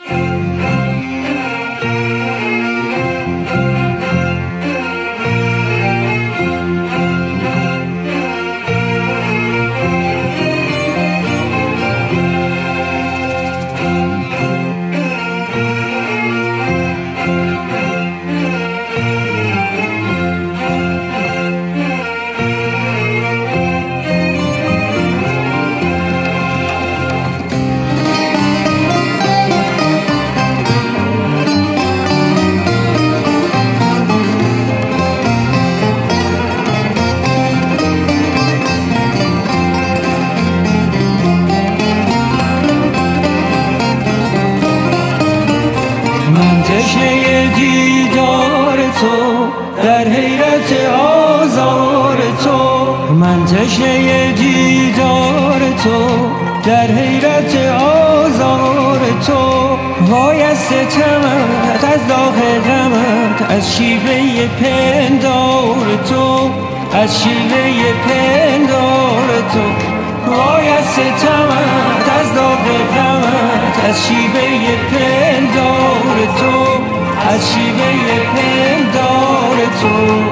تشنه دیدار تو در حیرت آزار تو، من تشنه دیدار تو در حیرت آزار تو. وای از ستمت، از داغ غمت، از شیوه پندار تو، از شیوه پندار تو. وای از ستمت، از داغ غمت، از شیوه پندار تو، از شیوه پندار تو.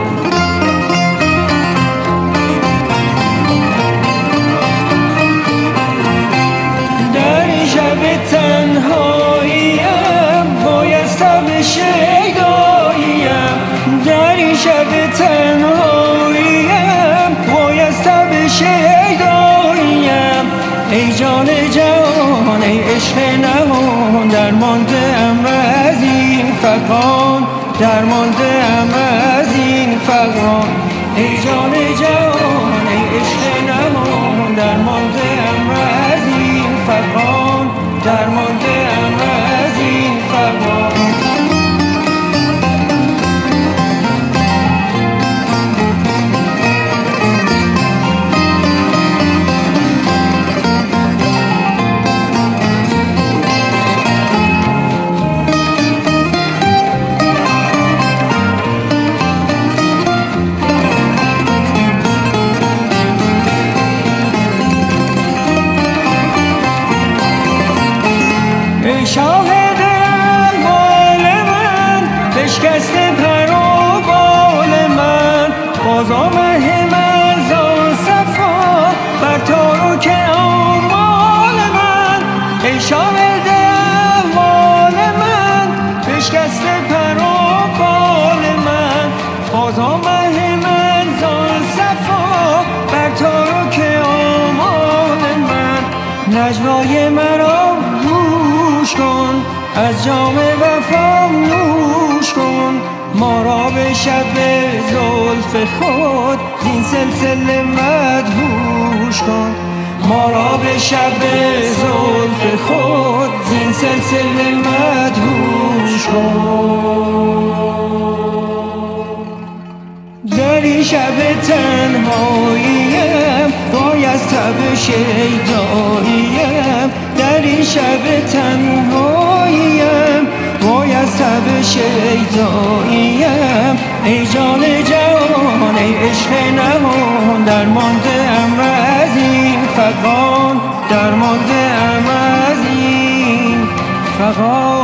در این شب تنهاییم بایسته شیداییم، در این شب تنهاییم بایسته شیداییم. ای جان جهان، ای عشق نهان، درمانده ام از این فغان، درمانده ام از این فغان. ای جان جهان، ای عشق نهان، درمانده ام از این فغان، درمانده ام از این فغان. شاهد احوال من، بشکسته پر و بال من، باز آمه من زان صفا بر تارک آمال من. ای شاهد احوال من، بشکسته پر و بال من، باز آمه من زان صفا بر تارک آمال من. نجوای مرا کن، از جام وفا نوش کن، ما را به شب زلف خود زین سلسله مدهوش کن، ما را به شب زلف خود زین سلسله مدهوش کن. در این شب تنهاییم وای از تب شیداییم، در این شب تنهاییم وای از تب شیداییم. ای جان جهان، ای عشق نهان، درمانده ام از این فغان، درمانده ام از این فغان.